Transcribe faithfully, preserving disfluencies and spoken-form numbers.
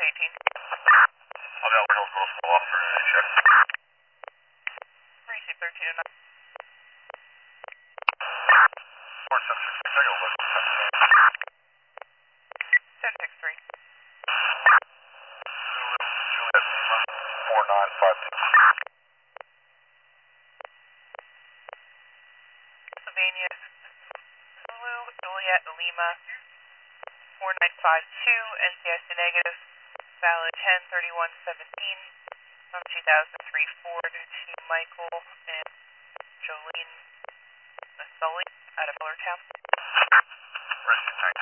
eighteen. I'll go Hills Middle School officer in a check. Precinct thirteen and nine. four seven six six, I go West ten six three. Juliet Lima, four nine five two. Pennsylvania, Zulu, Juliet Lima, four nine five two, N C I C negative, valid ten thirty-one seventeen, from two thousand three Ford to Michael and Jolene Sully out of Millertown. Rescue tank.